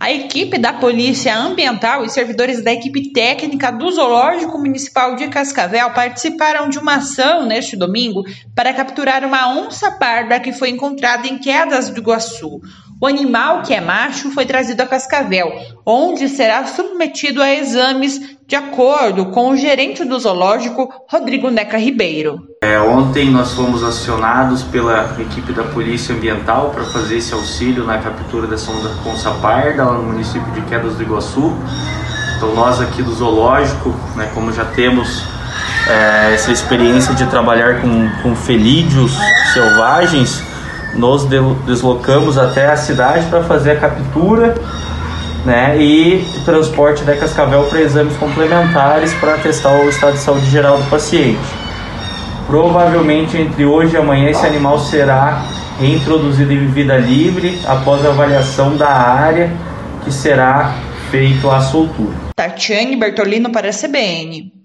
A equipe da Polícia Ambiental e servidores da equipe técnica do Zoológico Municipal de Cascavel participaram de uma ação neste domingo para capturar uma onça parda que foi encontrada em Quedas do Iguaçu. O animal, que é macho, foi trazido a Cascavel, onde será submetido a exames de acordo com o gerente do zoológico, Rodrigo Neca Ribeiro. Ontem nós fomos acionados pela equipe da Polícia Ambiental para fazer esse auxílio na captura dessa onça parda lá no município de Quedas do Iguaçu. Então nós aqui do zoológico, como já temos essa experiência de trabalhar com felídeos selvagens, nos deslocamos até a cidade para fazer a captura, e o transporte da Cascavel para exames complementares para testar o estado de saúde geral do paciente. Provavelmente entre hoje e amanhã esse animal será reintroduzido em vida livre após a avaliação da área que será feito a soltura. Tatiane Bertolino para a CBN.